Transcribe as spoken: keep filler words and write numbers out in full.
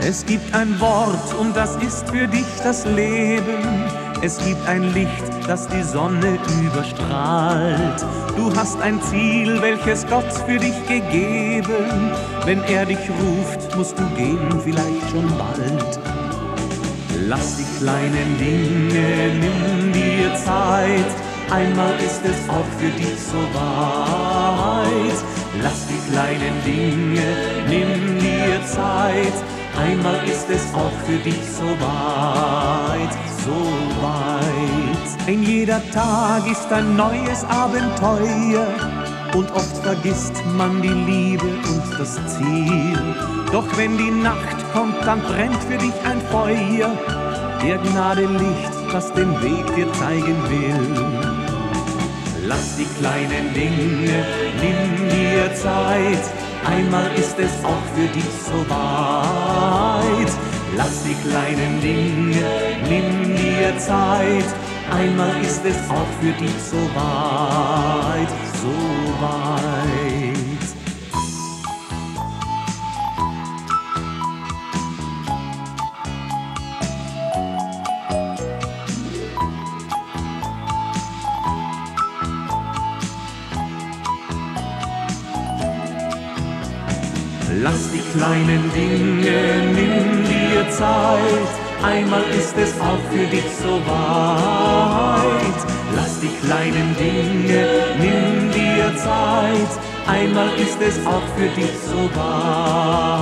Es gibt ein Wort und das ist für dich das Leben. Es gibt ein Licht, das die Sonne überstrahlt. Du hast ein Ziel, welches Gott für dich gegeben. Wenn er dich ruft, musst du gehen, vielleicht schon bald. Lass die kleinen Dinge, nimm dir Zeit. Einmal ist es auch für dich so weit. Lass die kleinen Dinge, nimm dir Zeit. Einmal ist es auch für dich so weit, so weit. Ein jeder Tag ist ein neues Abenteuer und oft vergisst man die Liebe und das Ziel. Doch wenn die Nacht kommt, dann brennt für dich ein Feuer, der Gnade Licht, das den Weg dir zeigen will. Lass die kleinen Dinge, nimm dir Zeit. Einmal ist es auch für dich so weit. Lass die kleinen Dinge, nimm dir Zeit. Einmal ist es auch für dich so weit, so weit. Lass die kleinen Dinge, nimm dir Zeit. Einmal ist es auch für dich so weit. Lass die kleinen Dinge, nimm dir Zeit. Einmal ist es auch für dich so weit.